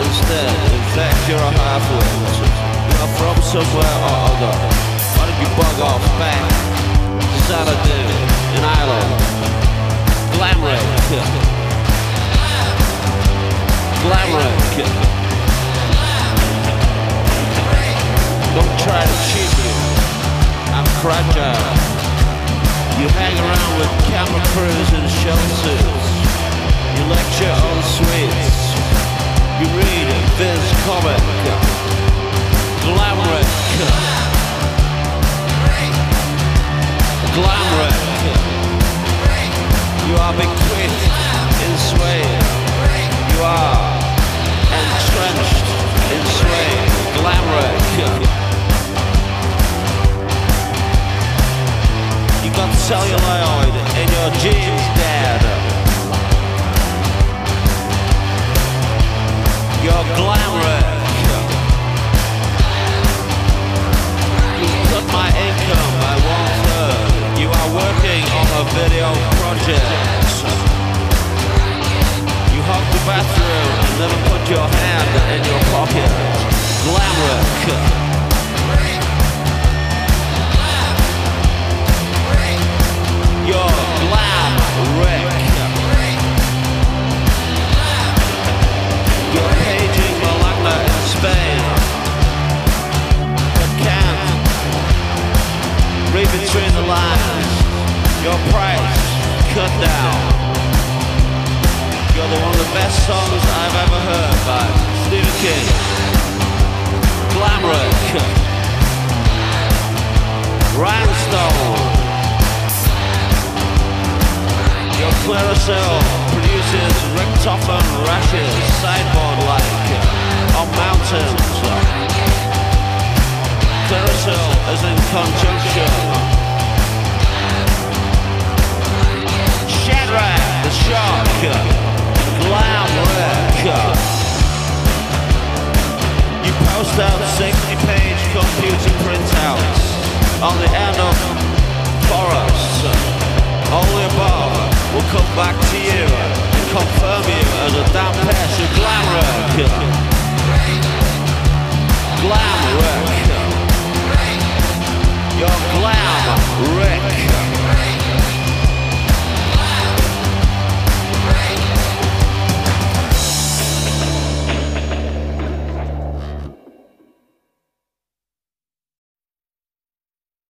instead. In fact, you're a half-wit. You're from somewhere or other. Why don't you bug off back to Xanadu in Ireland? Glamrick. Glamrick. Don't try to cheat me. I'm fragile. You hang around with camera crews in shell suits. You lecture on sweets. You read Viz comic. Glamrick. Glamrick. You are bequeathed in Sway. You are entrenched in Sway. Glamrick. You got celluloid in your jeans, Dad. You're Glamrick. You cut my income by 1/3. You are working on a video project. You hug the bathroom and never put your hand in your pocket. Glamrick. You're Glamrick. You're paging Malagna in Spain, but can't read between the lines. Your price cut down. You're one of the best songs I've ever heard by Stephen King. Glamrick. Rhinestone. Your Claricel produces Richtofen rashes, sideboard-like, on mountains. Claricel is in conjunction. Shadrach the Shark. Glamrick. You post out 60-page computer printouts on the end of forests. Only above will come back to you and confirm you as a damn pest of Glamrick. Glamrick. You're Glamrick.